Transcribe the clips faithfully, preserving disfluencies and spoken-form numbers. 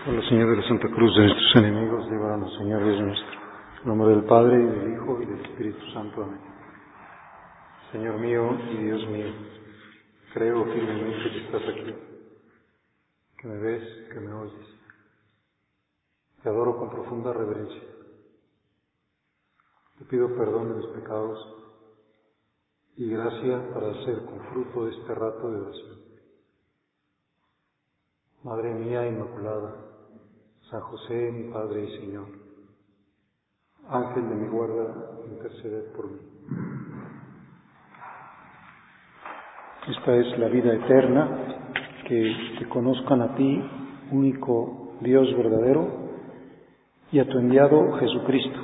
Por la señal de la Santa Cruz de nuestros enemigos, líbranos, Señor Dios nuestro. En el nombre del Padre, y del Hijo, y del Espíritu Santo. Amén. Señor mío y Dios mío, creo firmemente que estás aquí, que me ves, que me oyes. Te adoro con profunda reverencia. Te pido perdón de mis pecados y gracia para hacer con fruto este rato de oración. Madre mía Inmaculada, San José, mi Padre y Señor, Ángel de mi guarda, interceded por mí. Esta es la vida eterna, que te conozcan a ti, único Dios verdadero, y a tu enviado Jesucristo.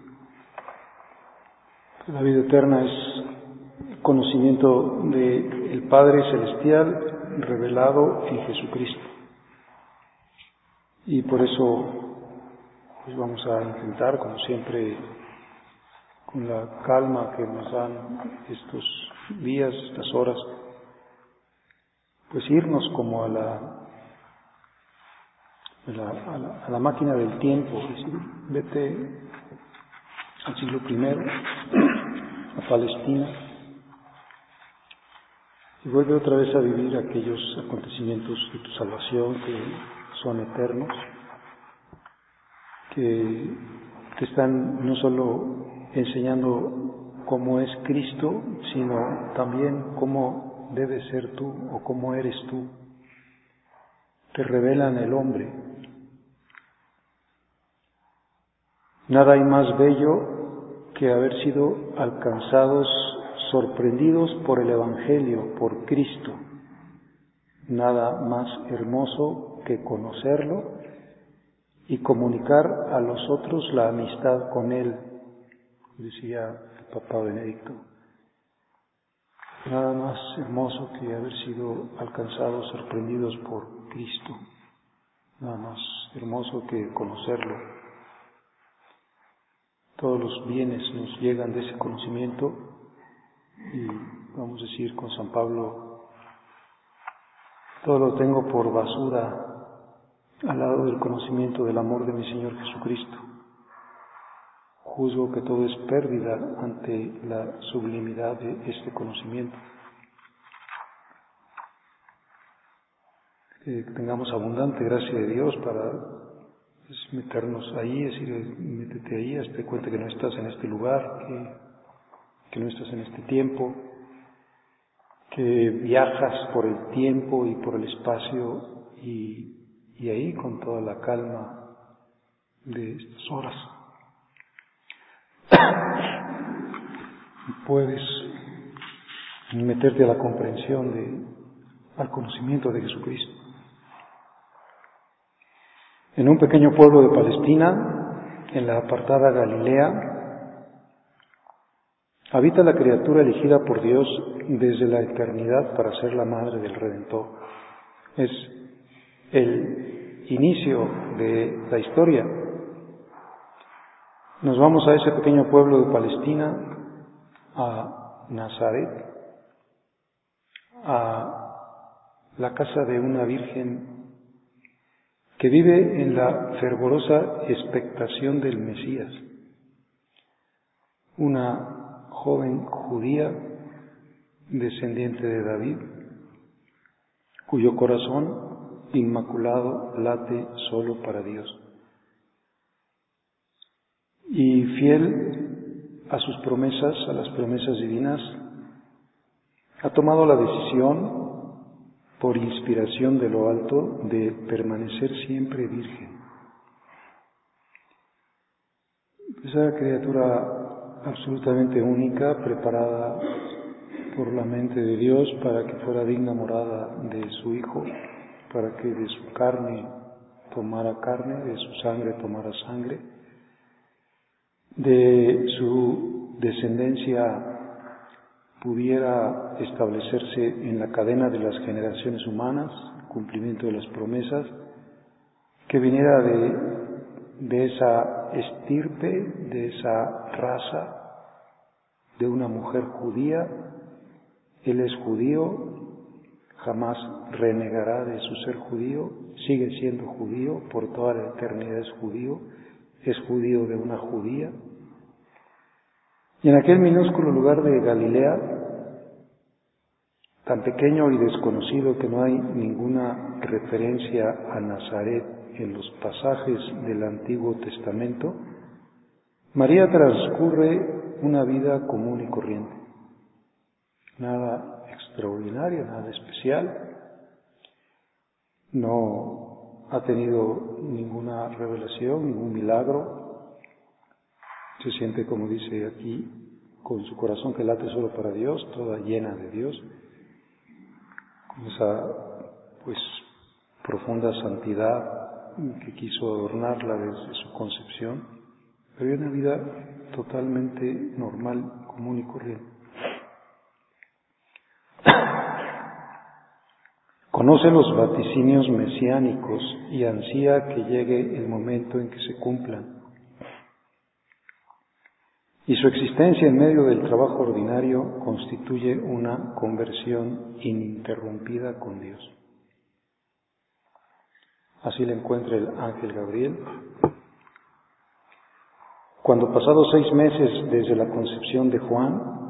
La vida eterna es conocimiento del Padre Celestial revelado en Jesucristo. Y por eso pues vamos a intentar, como siempre, con la calma que nos dan estos días, estas horas, pues irnos como a la, a la, a la, a la máquina del tiempo, es decir, vete al siglo primero, a Palestina, y vuelve otra vez a vivir aquellos acontecimientos de tu salvación que son eternos, que te están no solo enseñando cómo es Cristo, sino también cómo debes ser tú o cómo eres tú. Te revelan el hombre. Nada hay más bello que haber sido alcanzados, sorprendidos por el Evangelio, por Cristo. Nada más hermoso que conocerlo y comunicar a los otros la amistad con Él, decía el Papa Benedicto. Nada más hermoso que haber sido alcanzados, sorprendidos por Cristo. Nada más hermoso que conocerlo. Todos los bienes nos llegan de ese conocimiento y vamos a decir con San Pablo, todo lo tengo por basura al lado del conocimiento del amor de mi Señor Jesucristo. Juzgo que todo es pérdida ante la sublimidad de este conocimiento. Que tengamos abundante gracia de Dios para pues, meternos ahí, es decir, métete ahí, hazte cuenta que no estás en este lugar, que, que no estás en este tiempo, que viajas por el tiempo y por el espacio y, y ahí con toda la calma de estas horas puedes meterte a la comprensión, de, al conocimiento de Jesucristo. En un pequeño pueblo de Palestina, en la apartada Galilea, habita la criatura elegida por Dios desde la eternidad para ser la madre del Redentor. Es el inicio de la historia. Nos vamos a ese pequeño pueblo de Palestina, a Nazaret, a la casa de una virgen que vive en la fervorosa expectación del Mesías, una joven judía descendiente de David, cuyo corazón inmaculado late solo para Dios. Y fiel a sus promesas, a las promesas divinas, ha tomado la decisión, por inspiración de lo alto, de permanecer siempre virgen. Esa criatura absolutamente única, preparada por la mente de Dios para que fuera digna morada de su Hijo, para que de su carne tomara carne, de su sangre tomara sangre, de su descendencia pudiera establecerse en la cadena de las generaciones humanas, cumplimiento de las promesas, que viniera de, de esa estirpe, de esa raza, de una mujer judía. Él es judío, jamás renegará de su ser judío, sigue siendo judío, por toda la eternidad es judío, es judío de una judía. Y en aquel minúsculo lugar de Galilea, tan pequeño y desconocido que no hay ninguna referencia a Nazaret en los pasajes del Antiguo Testamento, María transcurre una vida común y corriente. Nada extraordinario, nada especial. No ha tenido ninguna revelación, ningún milagro. Se siente, como dice aquí, con su corazón que late solo para Dios, toda llena de Dios, con esa pues profunda santidad que quiso adornarla desde su concepción, pero hay una vida totalmente normal, común y corriente. Conoce los vaticinios mesiánicos y ansía que llegue el momento en que se cumplan. Y su existencia en medio del trabajo ordinario constituye una conversión ininterrumpida con Dios. Así le encuentra el ángel Gabriel. Cuando pasados seis meses desde la concepción de Juan,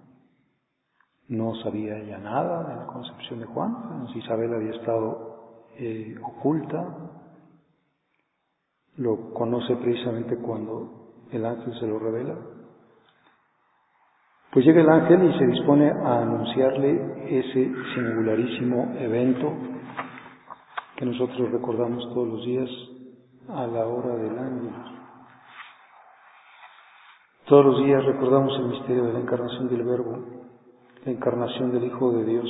no sabía ya nada de la concepción de Juan, Isabel había estado eh, oculta, lo conoce precisamente cuando el ángel se lo revela. Pues llega el ángel y se dispone a anunciarle ese singularísimo evento que nosotros recordamos todos los días a la hora del ángelus. Todos los días recordamos el misterio de la encarnación del Verbo, la encarnación del Hijo de Dios,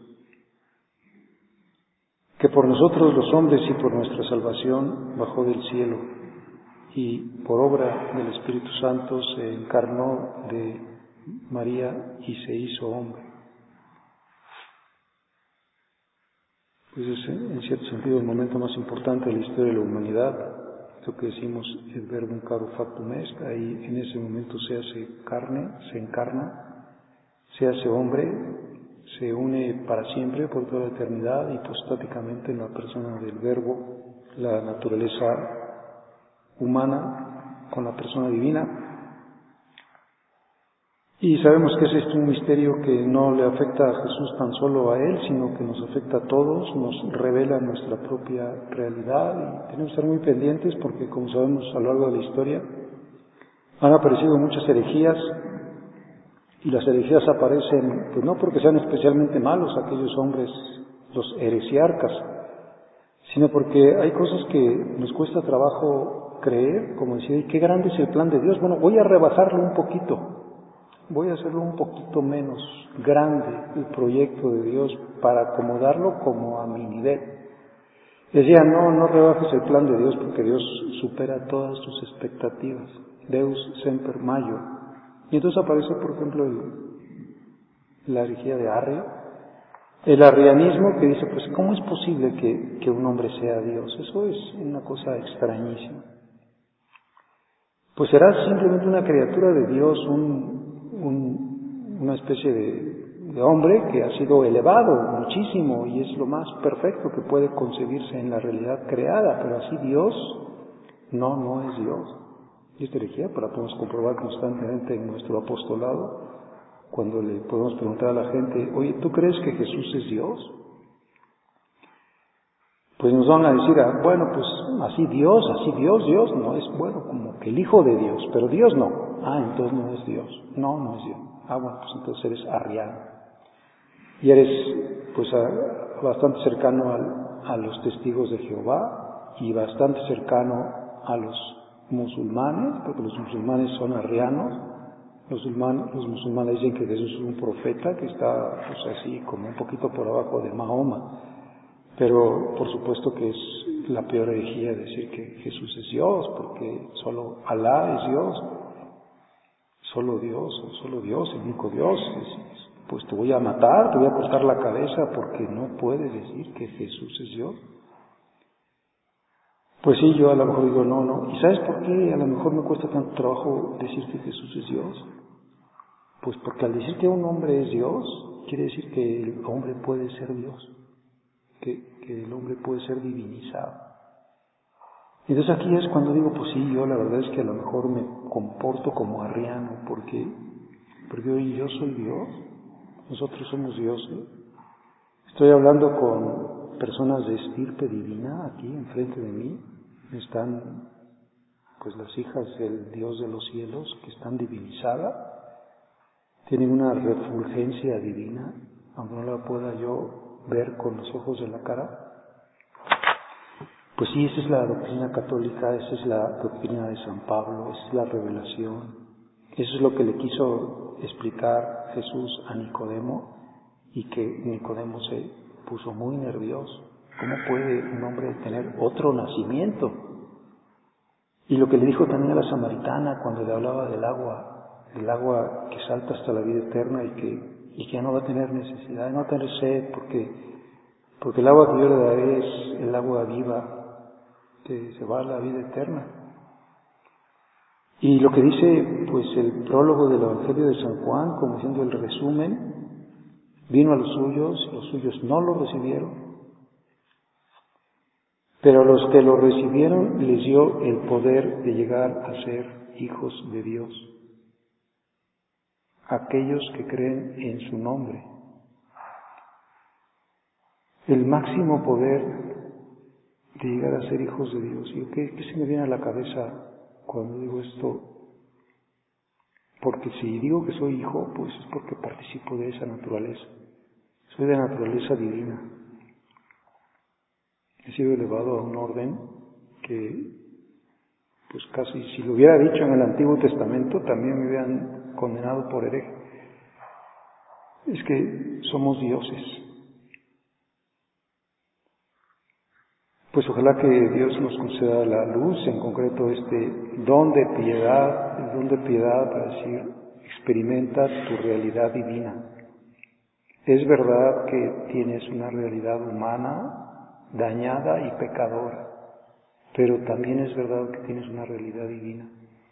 que por nosotros los hombres y por nuestra salvación bajó del cielo y por obra del Espíritu Santo se encarnó de María y se hizo hombre. Pues es en cierto sentido el momento más importante de la historia de la humanidad, lo que decimos el verbo caro factum est, ahí en ese momento se hace carne, se encarna, se hace hombre, se une para siempre por toda la eternidad hipostáticamente en la persona del verbo, la naturaleza humana con la persona divina. Y sabemos que es este un misterio que no le afecta a Jesús tan solo a Él, sino que nos afecta a todos, nos revela nuestra propia realidad y tenemos que estar muy pendientes porque, como sabemos a lo largo de la historia, han aparecido muchas herejías y las herejías aparecen, pues no porque sean especialmente malos aquellos hombres, los heresiarcas, sino porque hay cosas que nos cuesta trabajo creer, como decir, ¿y qué grande es el plan de Dios? Bueno, voy a rebajarlo un poquito. Voy a hacerlo un poquito menos grande el proyecto de Dios para acomodarlo como a mi nivel. Decía, no, no rebajes el plan de Dios porque Dios supera todas tus expectativas. Deus semper major. Y entonces aparece, por ejemplo, el, la herejía de Arrio, el arrianismo que dice, pues, ¿cómo es posible que, que un hombre sea Dios? Eso es una cosa extrañísima. Pues será simplemente una criatura de Dios, un Un, una especie de, de hombre que ha sido elevado muchísimo y es lo más perfecto que puede concebirse en la realidad creada, pero así Dios no, no es Dios. Y esta herejía la podemos comprobar constantemente en nuestro apostolado, cuando le podemos preguntar a la gente, oye, ¿tú crees que Jesús es Dios? Pues nos van a decir, ah, bueno, pues así Dios, así Dios, Dios no es, bueno, como que el Hijo de Dios, pero Dios no. Ah, entonces no es Dios. No, no es Dios. Ah, bueno, pues entonces eres arriano. Y eres, pues, a, bastante cercano al, a los testigos de Jehová y bastante cercano a los musulmanes, porque los musulmanes son arrianos. Los musulmanes, los musulmanes dicen que Jesús es un profeta que está, pues, así como un poquito por abajo de Mahoma. Pero por supuesto que es la peor herejía decir que Jesús es Dios, porque solo Alá es Dios, solo Dios, solo Dios, el único Dios. Pues te voy a matar, te voy a cortar la cabeza porque no puedes decir que Jesús es Dios. Pues sí, yo a lo mejor digo, no, no. ¿Y sabes por qué a lo mejor me cuesta tanto trabajo decir que Jesús es Dios? Pues porque al decir que un hombre es Dios, quiere decir que el hombre puede ser Dios, que, que el hombre puede ser divinizado. Entonces aquí es cuando digo, pues sí, yo la verdad es que a lo mejor me comporto como arriano, porque, porque hoy yo soy Dios, nosotros somos dioses. Estoy hablando con personas de estirpe divina aquí enfrente de mí, están pues las hijas del Dios de los cielos que están divinizadas, tienen una refulgencia divina, aunque no la pueda yo ver con los ojos de la cara. Pues sí, esa es la doctrina católica, esa es la doctrina de San Pablo, esa es la revelación. Eso es lo que le quiso explicar Jesús a Nicodemo y que Nicodemo se puso muy nervioso. ¿Cómo puede un hombre tener otro nacimiento? Y lo que le dijo también a la samaritana cuando le hablaba del agua, del agua que salta hasta la vida eterna y que, y que ya no va a tener necesidad, no va a tener sed, porque, porque el agua que yo le daré es el agua viva, que se va a la vida eterna. Y lo que dice pues el prólogo del Evangelio de San Juan, como siendo el resumen, vino a los suyos, los suyos no lo recibieron, pero a los que lo recibieron les dio el poder de llegar a ser hijos de Dios, aquellos que creen en su nombre. El máximo poder de llegar a ser hijos de Dios. ¿Y qué, qué se me viene a la cabeza cuando digo esto? Porque si digo que soy hijo, pues es porque participo de esa naturaleza. Soy de naturaleza divina. He sido elevado a un orden que, pues casi, si lo hubiera dicho en el Antiguo Testamento, también me hubieran condenado por hereje. Es que somos dioses. Pues ojalá que Dios nos conceda la luz, en concreto este don de piedad, el don de piedad para decir, experimenta tu realidad divina. Es verdad que tienes una realidad humana, dañada y pecadora, pero también es verdad que tienes una realidad divina,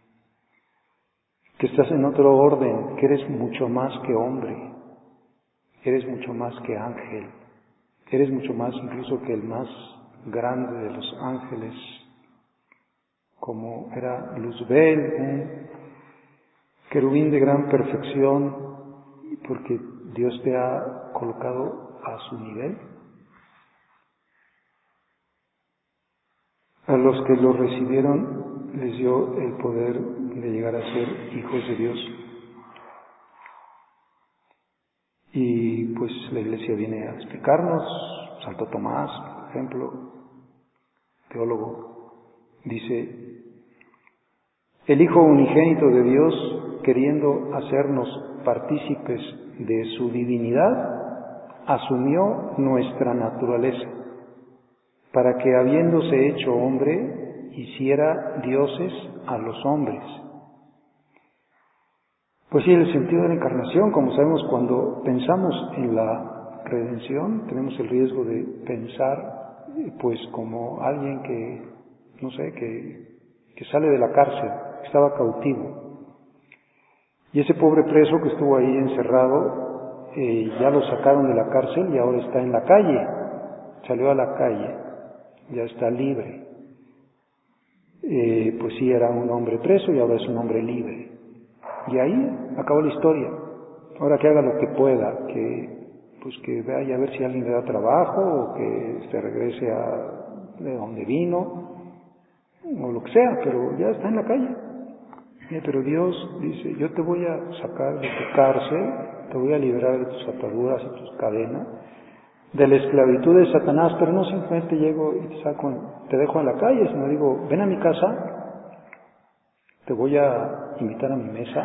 que estás en otro orden, que eres mucho más que hombre, eres mucho más que ángel, eres mucho más incluso que el más grande de los ángeles, como era Luzbel, un querubín de gran perfección, porque Dios te ha colocado a su nivel. A los que lo recibieron les dio el poder de llegar a ser hijos de Dios. Y pues la Iglesia viene a explicarnos, Santo Tomás, por ejemplo, teólogo, dice, el Hijo unigénito de Dios, queriendo hacernos partícipes de su divinidad, asumió nuestra naturaleza, para que habiéndose hecho hombre, hiciera dioses a los hombres. Pues sí, el sentido de la encarnación, como sabemos, cuando pensamos en la redención, tenemos el riesgo de pensar, pues, como alguien que, no sé, que, que sale de la cárcel, que estaba cautivo. Y ese pobre preso que estuvo ahí encerrado, eh, ya lo sacaron de la cárcel y ahora está en la calle, salió a la calle, ya está libre. Eh, pues sí, era un hombre preso y ahora es un hombre libre. Y ahí acabó la historia. Ahora que haga lo que pueda, que pues que vaya a ver si alguien le da trabajo o que se regrese a de donde vino o lo que sea, pero ya está en la calle. Eh, pero Dios dice, yo te voy a sacar de tu cárcel, te voy a liberar de tus ataduras y tus cadenas, de la esclavitud de Satanás, pero no simplemente llego y te saco, te dejo en la calle, sino digo, ven a mi casa, te voy a invitar a mi mesa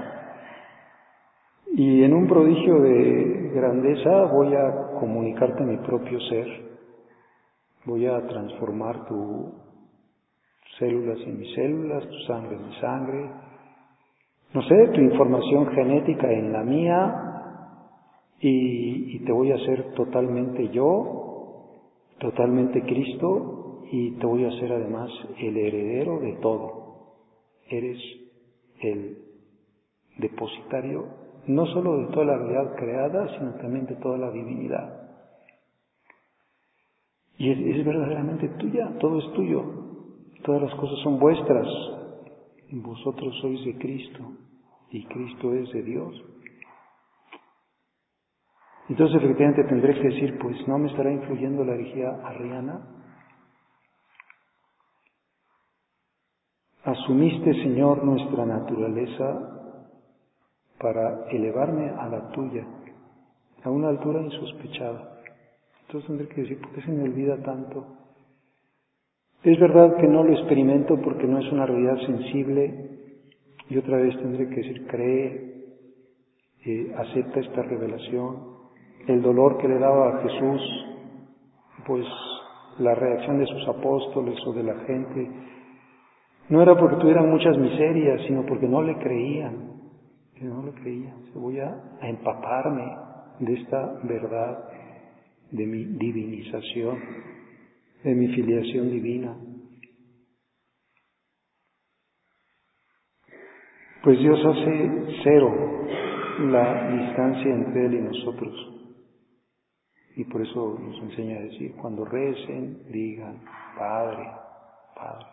y en un prodigio de grandeza voy a comunicarte mi propio ser, voy a transformar tus células en mis células, tu sangre en mi sangre, no sé, tu información genética en la mía, y, y te voy a hacer totalmente yo, totalmente Cristo, y te voy a hacer además el heredero de todo. Eres el depositario no solo de toda la realidad creada, sino también de toda la divinidad. Y es, es verdaderamente tuya, todo es tuyo, todas las cosas son vuestras. Vosotros sois de Cristo y Cristo es de Dios. Entonces efectivamente tendré que decir, pues no me estará influyendo la herejía arriana. Asumiste, Señor, nuestra naturaleza para elevarme a la tuya, a una altura insospechada. Entonces tendré que decir, ¿por qué se me olvida tanto? Es verdad que no lo experimento porque no es una realidad sensible, y otra vez tendré que decir, cree, eh, acepta esta revelación. El dolor que le daba a Jesús, pues la reacción de sus apóstoles o de la gente, no era porque tuvieran muchas miserias, sino porque no le creían, que no le creían. Voy a, a empaparme de esta verdad, de mi divinización, de mi filiación divina. Pues Dios hace cero la distancia entre Él y nosotros. Y por eso nos enseña a decir, cuando recen, digan, Padre, Padre.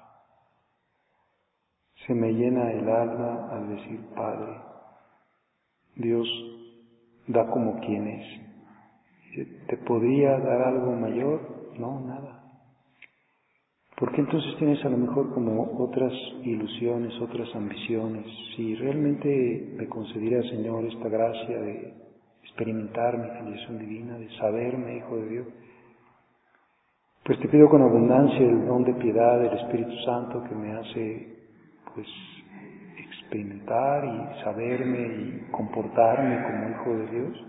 Se me llena el alma al decir Padre. Dios da como quien es. ¿Te podría dar algo mayor? No, nada. ¿Por qué entonces tienes a lo mejor como otras ilusiones, otras ambiciones? Si realmente me concediera, Señor, esta gracia de experimentar mi filiación divina, de saberme hijo de Dios, pues te pido con abundancia el don de piedad del Espíritu Santo que me hace pues experimentar y saberme y comportarme como hijo de Dios.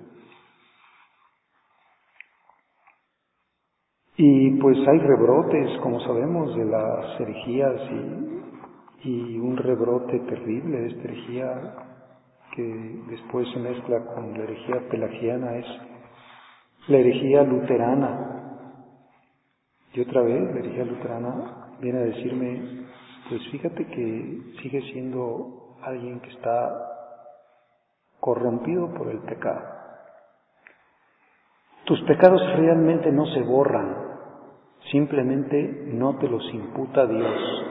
Y pues hay rebrotes, como sabemos, de las herejías y, y un rebrote terrible de esta herejía que después se mezcla con la herejía pelagiana, es la herejía luterana. Y otra vez, la herejía luterana viene a decirme, pues fíjate que sigue siendo alguien que está corrompido por el pecado. Tus pecados realmente no se borran, simplemente no te los imputa Dios.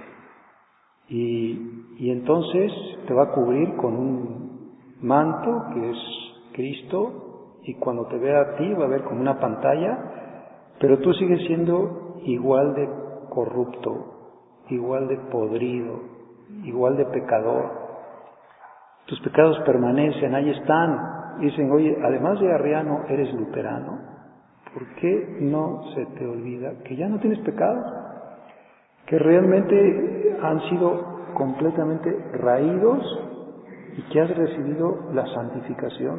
Y, y entonces te va a cubrir con un manto que es Cristo, y cuando te vea a ti va a ver como una pantalla, pero tú sigues siendo igual de corrupto, igual de podrido, igual de pecador. Tus pecados permanecen, ahí están. Dicen, oye, además de arriano, eres luterano. ¿Por qué no se te olvida que ya no tienes pecado? Que realmente han sido completamente raídos y que has recibido la santificación.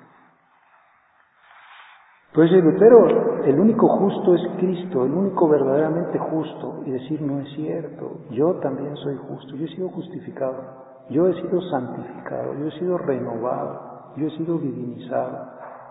Pues el Lutero, el único justo es Cristo, el único verdaderamente justo. Y decir, no es cierto, yo también soy justo, yo he sido justificado. Yo he sido santificado, yo he sido renovado, yo he sido divinizado.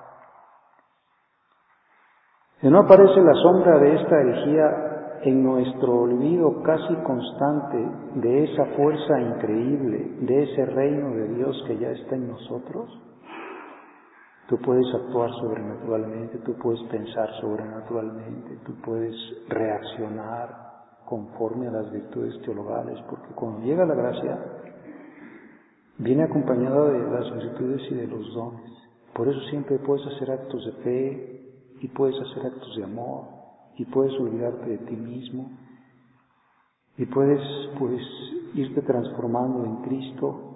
Y no aparece la sombra de esta herejía en nuestro olvido casi constante de esa fuerza increíble, de ese reino de Dios que ya está en nosotros. Tú puedes actuar sobrenaturalmente, tú puedes pensar sobrenaturalmente, tú puedes reaccionar conforme a las virtudes teologales, porque cuando llega la gracia, viene acompañada de las virtudes y de los dones. Por eso siempre puedes hacer actos de fe, y puedes hacer actos de amor, y puedes olvidarte de ti mismo, y puedes pues irte transformando en Cristo.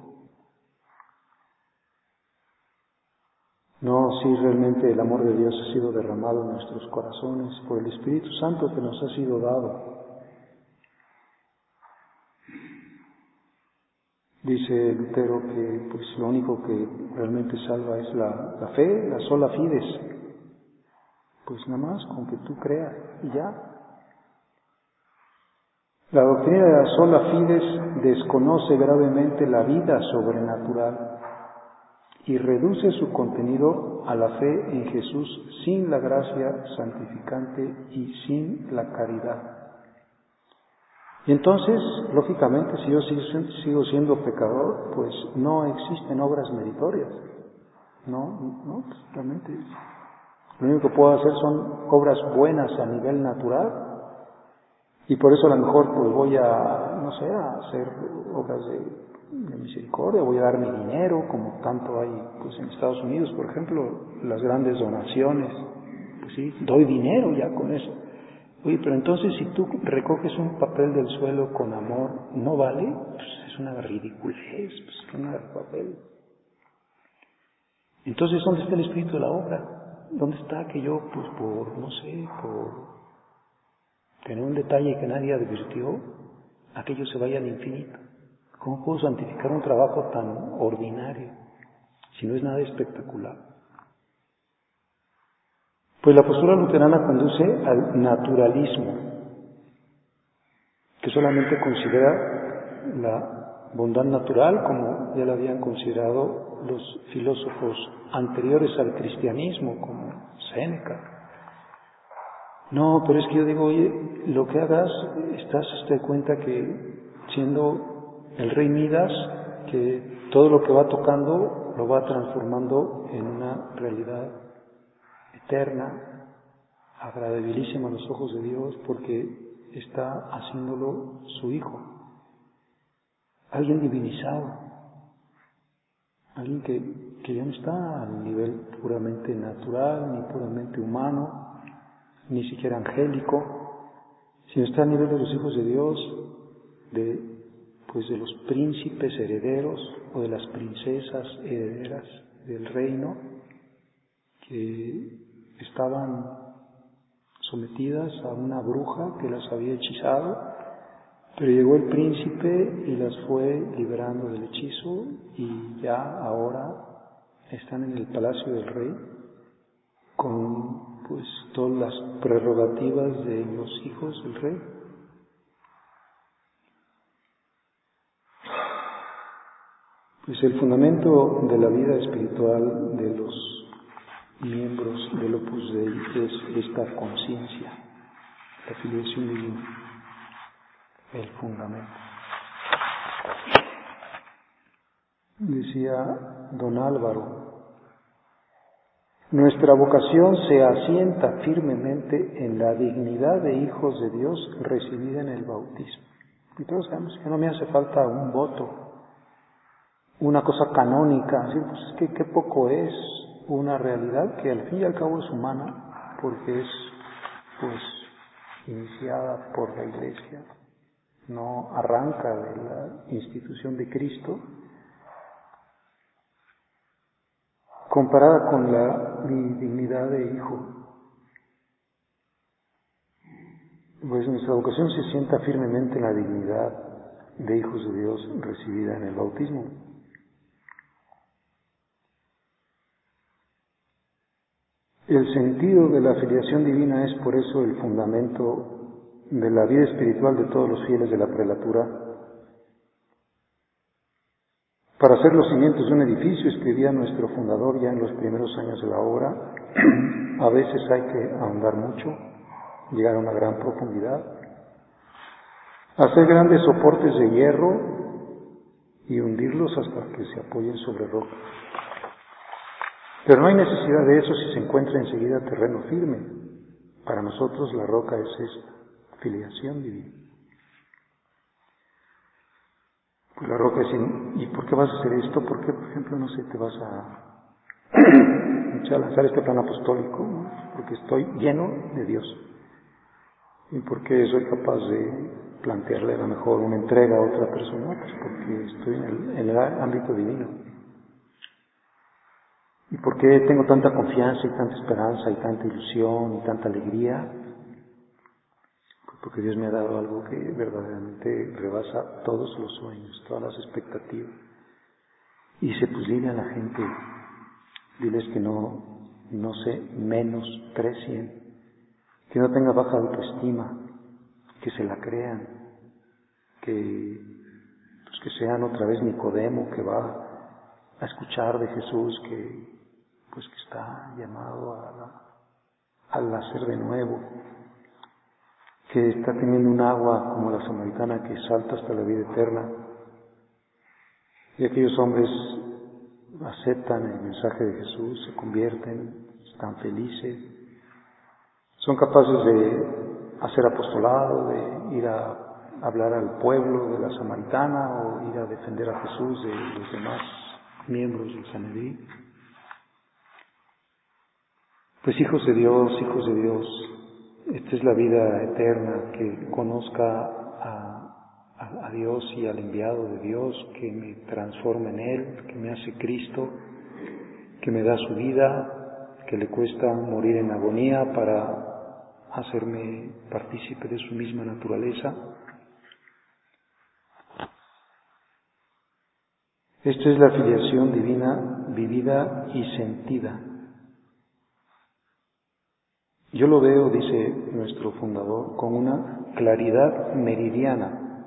No, si realmente el amor de Dios ha sido derramado en nuestros corazones por el Espíritu Santo que nos ha sido dado. Dice Lutero que pues lo único que realmente salva es la, la fe, la sola fides. Pues nada más con que tú creas y ya. La doctrina de la sola fides desconoce gravemente la vida sobrenatural y reduce su contenido a la fe en Jesús sin la gracia santificante y sin la caridad. Y entonces, lógicamente, si yo sigo siendo pecador, pues no existen obras meritorias. No, no, pues realmente lo único que puedo hacer son obras buenas a nivel natural, y por eso a lo mejor pues voy a, no sé, a hacer obras de, de misericordia, voy a dar mi dinero, como tanto hay pues en Estados Unidos, por ejemplo, las grandes donaciones, pues sí, doy dinero ya con eso. Oye, pero entonces si tú recoges un papel del suelo con amor, ¿no vale? Pues es una ridiculez, pues es una papel. Entonces, ¿dónde está el espíritu de la obra? ¿Dónde está que yo, pues por, no sé, por tener un detalle que nadie advirtió, aquello se vaya al infinito? ¿Cómo puedo santificar un trabajo tan ordinario si no es nada espectacular? Pues la postura luterana conduce al naturalismo, que solamente considera la bondad natural, como ya la habían considerado los filósofos anteriores al cristianismo, como Séneca. No, pero es que yo digo, oye, lo que hagas, estás de cuenta que siendo el rey Midas, que todo lo que va tocando lo va transformando en una realidad eterna, agradabilísima a los ojos de Dios, porque está haciéndolo su Hijo. Alguien divinizado, alguien que, que ya no está a nivel puramente natural, ni puramente humano, ni siquiera angélico, sino está a nivel de los hijos de Dios, de, pues de los príncipes herederos o de las princesas herederas del reino, que estaban sometidas a una bruja que las había hechizado, pero llegó el príncipe y las fue liberando del hechizo, y ya ahora están en el palacio del rey con pues todas las prerrogativas de los hijos del rey. Pues el fundamento de la vida espiritual de los miembros del Opus Dei es esta conciencia, la filiación divina, el fundamento. Decía don Álvaro, nuestra vocación se asienta firmemente en la dignidad de hijos de Dios recibida en el bautismo. Y todos sabemos que no me hace falta un voto, una cosa canónica, así, pues es que qué poco es una realidad que al fin y al cabo es humana, porque es pues iniciada por la Iglesia, no arranca de la institución de Cristo, comparada con la dignidad de hijo. Pues nuestra vocación se sienta firmemente en la dignidad de hijos de Dios recibida en el bautismo. El sentido de la filiación divina es por eso el fundamento de la vida espiritual de todos los fieles de la prelatura. Para hacer los cimientos de un edificio, escribía nuestro fundador ya en los primeros años de la obra, a veces hay que ahondar mucho, llegar a una gran profundidad, hacer grandes soportes de hierro y hundirlos hasta que se apoyen sobre roca. Pero no hay necesidad de eso si se encuentra enseguida terreno firme. Para nosotros la roca es esta, filiación divina. Pues la roca es, ¿y por qué vas a hacer esto? ¿Por qué, por ejemplo, no sé, te vas a, a lanzar este plan apostólico? ¿No? Porque estoy lleno de Dios. ¿Y por qué soy capaz de plantearle a lo mejor una entrega a otra persona? Pues porque estoy en el, en el ámbito divino. ¿Y por qué tengo tanta confianza y tanta esperanza y tanta ilusión y tanta alegría? Pues porque Dios me ha dado algo que verdaderamente rebasa todos los sueños, todas las expectativas. Y dice, pues dile a la gente, diles que no, no se menosprecien, que no tenga baja autoestima, que se la crean, que, pues que sean otra vez Nicodemo, que va a escuchar de Jesús, que pues que está llamado a la, al nacer de nuevo, que está teniendo un agua como la samaritana que salta hasta la vida eterna. Y aquellos hombres aceptan el mensaje de Jesús, se convierten, están felices, son capaces de hacer apostolado, de ir a hablar al pueblo de la Samaritana o ir a defender a Jesús de los demás miembros del Sanedrín. Pues hijos de Dios, hijos de Dios, esta es la vida eterna, que conozca a, a, a Dios y al enviado de Dios, que me transforma en Él, que me hace Cristo, que me da su vida, que le cuesta morir en agonía para hacerme partícipe de su misma naturaleza. Esta es la filiación divina vivida y sentida. Yo lo veo, dice nuestro fundador, con una claridad meridiana.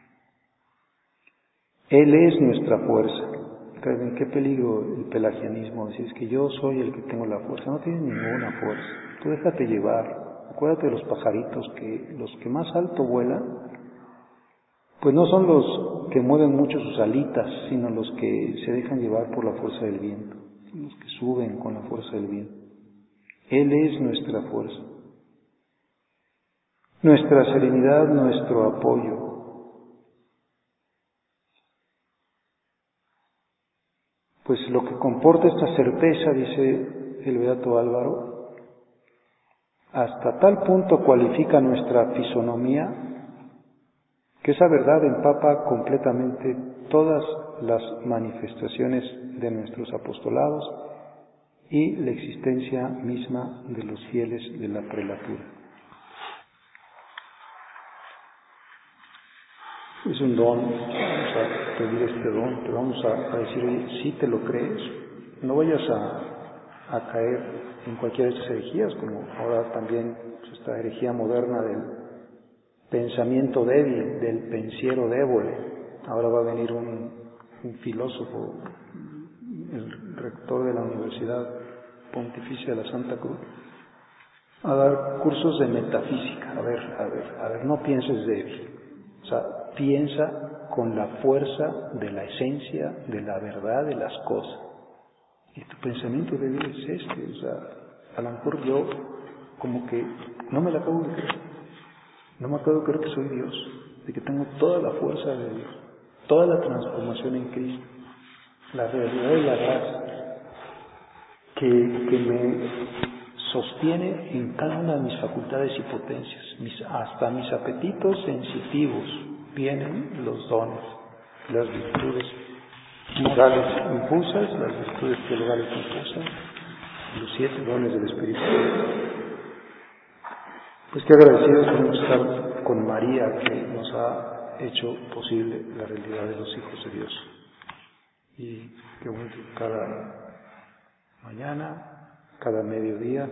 Él es nuestra fuerza. ¿En qué peligro el pelagianismo? Decir, es que yo soy el que tengo la fuerza. No tienes ninguna fuerza. Tú déjate llevar. Acuérdate de los pajaritos, que los que más alto vuelan, pues no son los que mueven mucho sus alitas, sino los que se dejan llevar por la fuerza del viento, los que suben con la fuerza del viento. Él es nuestra fuerza, nuestra serenidad, nuestro apoyo. Pues lo que comporta esta certeza, dice el beato Álvaro, hasta tal punto cualifica nuestra fisonomía, que esa verdad empapa completamente todas las manifestaciones de nuestros apostolados y la existencia misma de los fieles de la prelatura. Es un don, vamos a pedir este don, te vamos a, a decir, oye, si te lo crees, no vayas a, a caer en cualquiera de estas herejías, como ahora también esta herejía moderna del pensamiento débil, del pensiero débole. Ahora va a venir un, un filósofo, el rector de la Universidad Pontificia de la Santa Cruz, a dar cursos de metafísica. A ver, a ver, a ver, no pienses débil. O sea, piensa con la fuerza de la esencia, de la verdad de las cosas. Y tu pensamiento débil es este. O sea, a lo mejor yo como que no me la acabo de creer. No me acabo de creer que soy Dios, de que tengo toda la fuerza de Dios, toda la transformación en Cristo, la realidad de la gracia, que, que me sostiene en cada una de mis facultades y potencias, mis, hasta mis apetitos sensitivos vienen los dones, las virtudes morales impulsas, las virtudes teologales impulsas, los siete dones del Espíritu Santo. Pues qué agradecidos podemos estar con María, que nos ha hecho posible la realidad de los hijos de Dios. Y qué bueno que cada mañana, cada mediodía,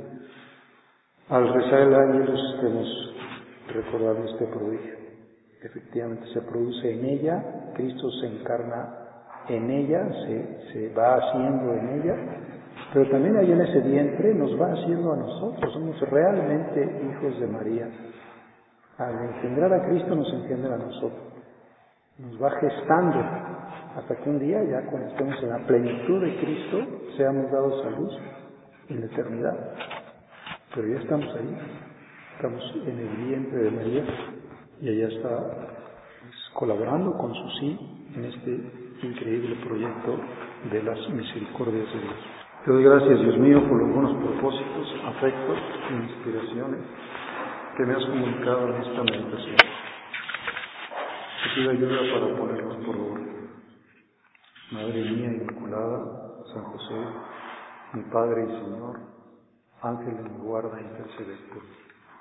al rezar el ángelus estemos recordando este prodigio. Efectivamente se produce en ella, Cristo se encarna en ella, se, se va haciendo en ella, pero también ahí en ese vientre nos va haciendo a nosotros, somos realmente hijos de María. Al engendrar a Cristo nos engendra a nosotros, nos va gestando hasta que un día, ya cuando estemos en la plenitud de Cristo, seamos dados a luz en la eternidad. Pero ya estamos ahí, estamos en el vientre de María y ella está pues, colaborando con su sí en este increíble proyecto de las misericordias de Dios. Te doy gracias, Dios mío, por los buenos propósitos, afectos e inspiraciones que me has comunicado en esta meditación. Te pido ayuda para ponerlos por obra. Madre mía Inmaculada, San José, mi Padre y Señor, Ángel de mi guarda, intercede por mí.